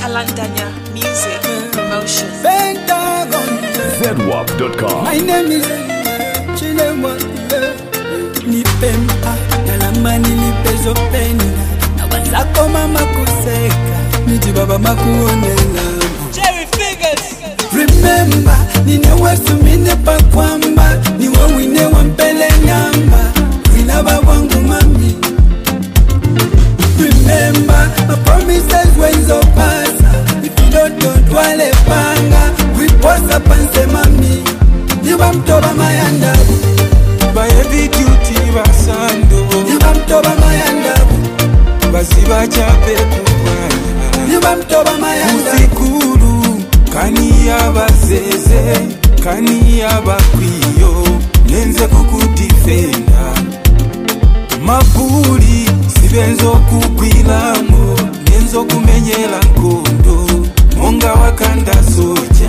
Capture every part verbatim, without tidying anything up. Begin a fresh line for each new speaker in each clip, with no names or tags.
Kalandanya Music Promotion.
Z W A P dot com.
My name is Chilemwa. Nipempa nalamani nipezo peni na wazako mama kuseka niji baba makuonela.
Jerry Figures.
Remember ninewesu mine pa kwamba niwe wine wampele nyamba wina babangu mami. Remember my promises wenzo pasa if you don't don't wale panga we posa panse mami niwa mtoba mayandabu
by every duty basando
niwa mtoba mayandabu
basiba chape kukwanya
niwa mtoba mayandabu
usikuru kani abazeze kani abakwiyo nenze kukudifenda mabuli sibenzo kugwilamo nenzo kumenyela nkondo monga wakanda soja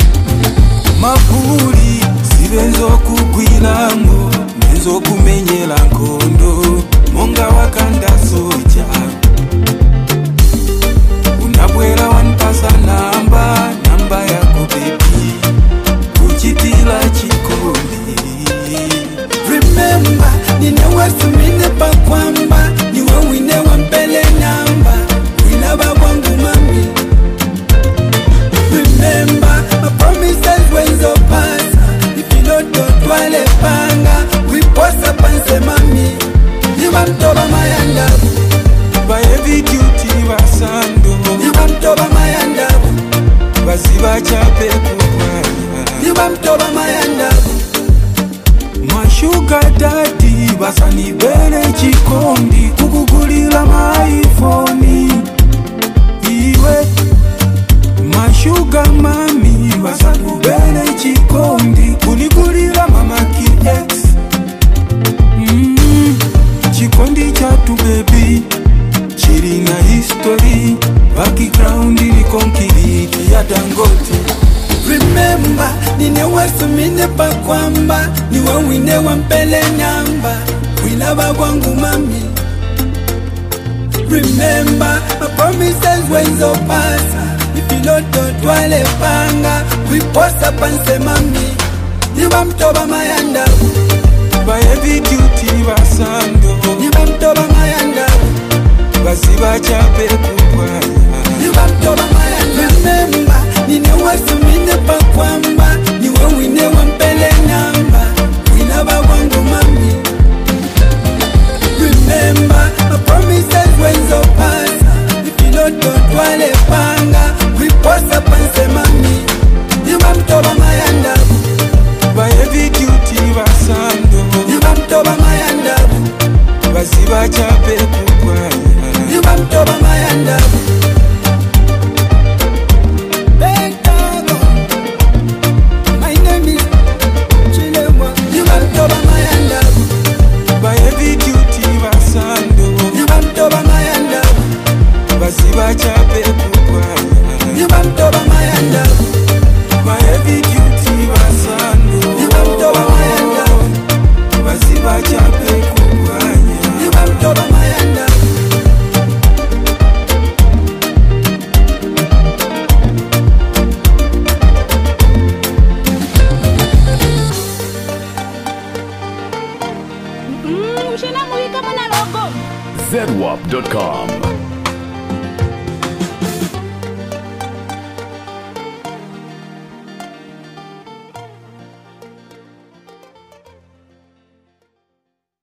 mabuli sibenzo kugwilamo nenzo kumenyela nkondo monga wakanda soja unabwela wanpasa namba namba yako baby kuchitila chikondi.
Remember ninewesu mine pa kwamba niwe wine wampele nyamba wina babangu mami. Remember my promises wenzo pasa if you don't don't wale panga we posa panse mami niwa mtoba mayandabu
By every duty basando
niwa mtoba mayandabu
basiba chape kukwanya
niwa mtoba mayandabu.
My sugar daddy basani bere chikondi kukugulila my iPhone iwe. My sugar mami basani bere chikondi kunigulila mama kx mm, chikondi chatu baby chiri na history background ni concrete ya Dangote.
Remember ninewesu mine pa kwamba niwe wine wampele nyamba wina babangu mami. Remember my promises wenzo pasa if you don't don't wale panga we posa panse mami niwa mtoba mayandabu
By every duty basando
niwa mtoba mayandabu
basiba chape kukwanya
niwa mtoba mayandabu. Remember ninewesu mine pa kwamba niwe wine wampele nyamba wina babangu mami. Remember my promises wenzo pasa if you don't don't wale panga we posa panse mami niwa mtoba mayandabu
By every duty basando
niwa mtoba mayandabu
basiba chape kukwanya
niwa mtoba mayandabu. My name is Chilemwa. Niwa mtoba mayandabu
By every duty basando
niwa mtoba mayandabu
basiba chape kukwanya
niwa mtoba mayandabu
By every duty basando
niwa mtoba mayandabu
basiba chape kukwanya
niwa mtoba mayandabu.
Z W A P dot com.